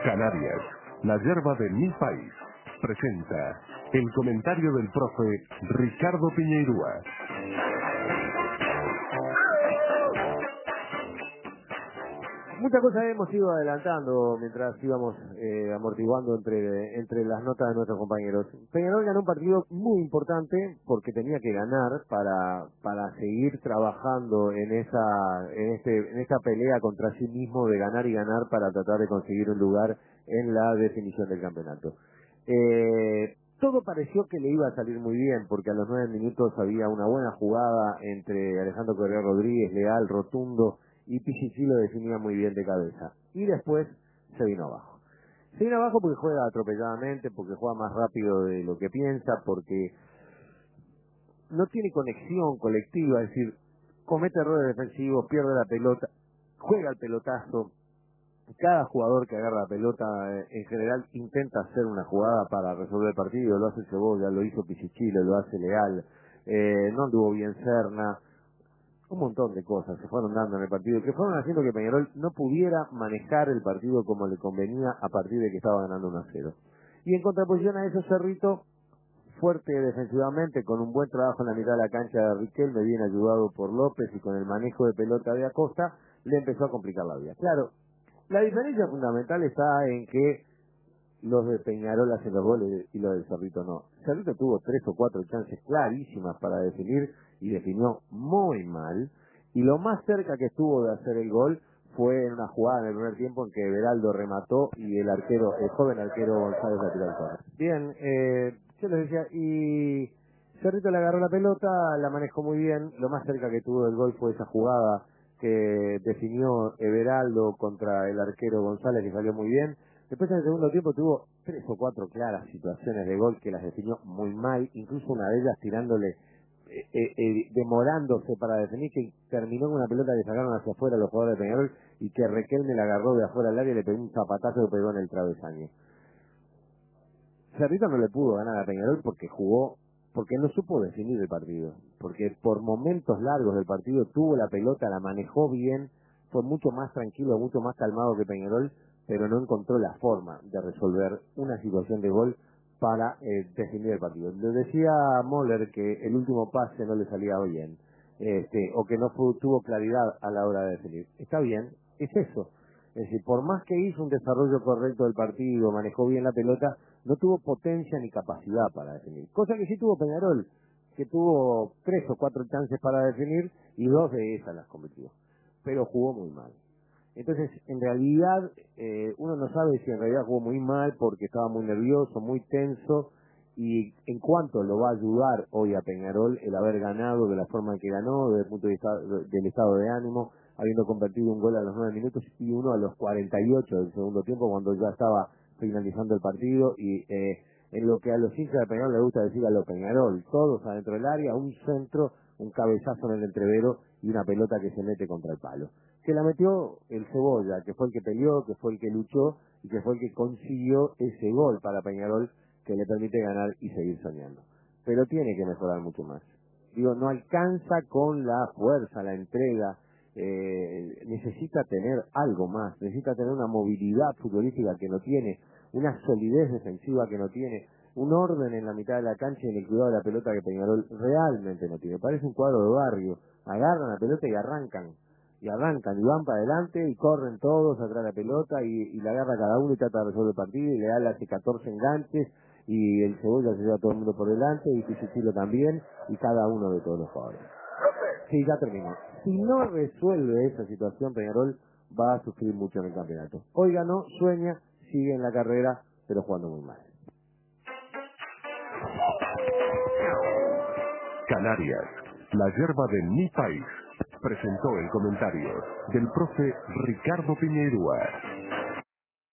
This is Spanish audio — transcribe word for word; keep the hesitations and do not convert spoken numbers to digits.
Canarias, la yerba de mi país, presenta el comentario del profe Ricardo Piñeirúa. Muchas cosas hemos ido adelantando mientras íbamos eh, amortiguando entre, entre las notas de nuestros compañeros. Peñarol ganó un partido muy importante porque tenía que ganar para para seguir trabajando en esa en este en esta pelea contra sí mismo de ganar y ganar para tratar de conseguir un lugar en la definición del campeonato. Eh, todo pareció que le iba a salir muy bien porque a los nueve minutos había una buena jugada entre Alejandro Correa Rodríguez, Leal, Rotundo y Pichichi lo definía muy bien de cabeza. Y después se vino abajo. Se vino abajo porque juega atropelladamente, porque juega más rápido de lo que piensa, porque no tiene conexión colectiva, es decir, comete errores defensivos, pierde la pelota, juega el pelotazo. Cada jugador que agarra la pelota, eh, en general, intenta hacer una jugada para resolver el partido. Lo hace Cebolla, lo hizo Pichichi, lo hace Leal, eh, no anduvo bien Serna. Un montón de cosas se fueron dando en el partido que fueron haciendo que Peñarol no pudiera manejar el partido como le convenía a partir de que estaba ganando uno a cero. Y en contraposición a eso, Cerrito, fuerte defensivamente, con un buen trabajo en la mitad de la cancha de Riquelme, bien ayudado por López y con el manejo de pelota de Acosta, le empezó a complicar la vida. Claro, la diferencia fundamental está en que los de Peñarol hacen los goles y los del Cerrito no. Cerrito tuvo tres o cuatro chances clarísimas para definir y definió muy mal. Y lo más cerca que estuvo de hacer el gol fue en una jugada en el primer tiempo en que Everaldo remató y el arquero, el joven arquero González la tiró al córner. Bien, eh, yo les decía, y Cerrito le agarró la pelota, la manejó muy bien. Lo más cerca que tuvo del gol fue esa jugada que definió Everaldo contra el arquero González, que salió muy bien. Después en el segundo tiempo tuvo tres o cuatro claras situaciones de gol que las definió muy mal, incluso una de ellas tirándole, eh, eh, eh, demorándose para definir, que terminó con una pelota que sacaron hacia afuera los jugadores de Peñarol y que Riquelme la agarró de afuera al área y le pegó un zapatazo que pegó en el travesaño. Cerrito no le pudo ganar a Peñarol porque jugó, porque no supo definir el partido, porque por momentos largos del partido tuvo la pelota, la manejó bien, fue mucho más tranquilo, mucho más calmado que Peñarol, pero no encontró la forma de resolver una situación de gol para eh, definir el partido. Le decía a Moller que el último pase no le salía bien, este, o que no fue- tuvo claridad a la hora de definir. Está bien, es eso. Es decir, por más que hizo un desarrollo correcto del partido, manejó bien la pelota, no tuvo potencia ni capacidad para definir. Cosa que sí tuvo Peñarol, que tuvo tres o cuatro chances para definir y dos de esas las cometió. Pero jugó muy mal. Entonces, en realidad, eh, uno no sabe si en realidad jugó muy mal porque estaba muy nervioso, muy tenso, y en cuanto lo va a ayudar hoy a Peñarol el haber ganado de la forma en que ganó, desde el punto de vista del estado de ánimo, habiendo convertido un gol a los nueve minutos y uno a los cuarenta y ocho del segundo tiempo, cuando ya estaba finalizando el partido, y eh, en lo que a los hinchas de Peñarol les gusta decir a los Peñarol, todos adentro del área, un centro, un cabezazo en el entrevero y una pelota que se mete contra el palo. Que la metió el Cebolla, que fue el que peleó, que fue el que luchó y que fue el que consiguió ese gol para Peñarol que le permite ganar y seguir soñando. Pero tiene que mejorar mucho más. Digo, no alcanza con la fuerza, la entrega, eh, necesita tener algo más, necesita tener una movilidad futbolística que no tiene, una solidez defensiva que no tiene, un orden en la mitad de la cancha y en el cuidado de la pelota que Peñarol realmente no tiene. Parece un cuadro de barrio, agarran la pelota y arrancan, y arrancan y van para adelante y corren todos atrás de la pelota y, y la agarra cada uno y trata de resolver el partido y le da hace catorce enganches y el Cebolla se lleva a todo el mundo por delante y Pichichilo también y cada uno de todos los jugadores. Sí, ya terminó. Si no resuelve esa situación, Peñarol va a sufrir mucho en el campeonato. Hoy ganó, sueña, sigue en la carrera, pero jugando muy mal. Canarias, la yerba de mi país, presentó el comentario del profe Ricardo Piñeirúa.